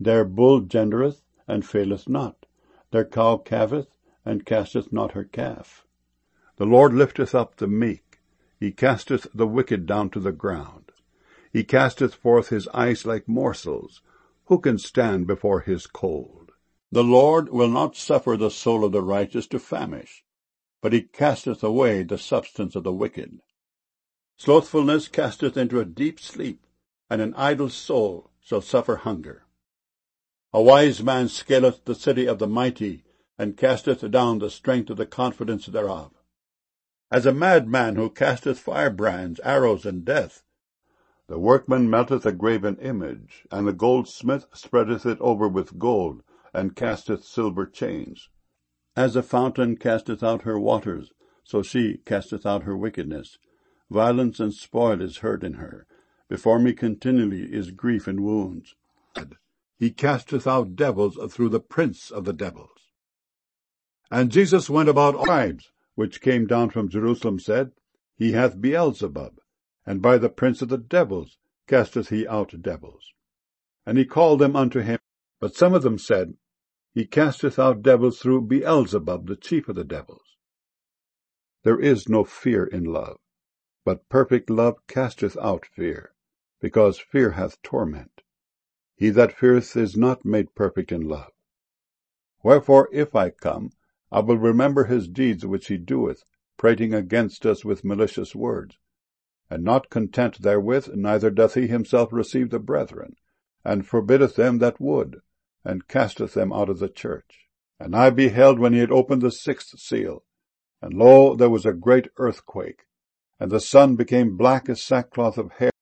Their bull gendereth, and faileth not. Their cow calveth, and casteth not her calf. The Lord lifteth up the meek. He casteth the wicked down to the ground. He casteth forth his ice like morsels. Who can stand before his cold? The Lord will not suffer the soul of the righteous to famish, but he casteth away the substance of the wicked. Slothfulness casteth into a deep sleep, and an idle soul shall suffer hunger. A wise man scaleth the city of the mighty, and casteth down the strength of the confidence thereof. As a madman who casteth firebrands, arrows, and death. The workman melteth a graven image, and the goldsmith spreadeth it over with gold, and casteth silver chains. As a fountain casteth out her waters, so she casteth out her wickedness. Violence and spoil is heard in her. Before me continually is grief and wounds. He casteth out devils through the prince of the devils. And Jesus went about all tribes, which came down from Jerusalem, said, He hath Beelzebub, and by the prince of the devils casteth he out devils. And he called them unto him. But some of them said, He casteth out devils through Beelzebub, the chief of the devils. There is no fear in love, but perfect love casteth out fear, because fear hath torment. He that feareth is not made perfect in love. Wherefore, if I come, I will remember his deeds which he doeth, prating against us with malicious words. And not content therewith, neither doth he himself receive the brethren, and forbiddeth them that would, and casteth them out of the church. And I beheld when he had opened the sixth seal, and lo, there was a great earthquake, and the sun became black as sackcloth of hair,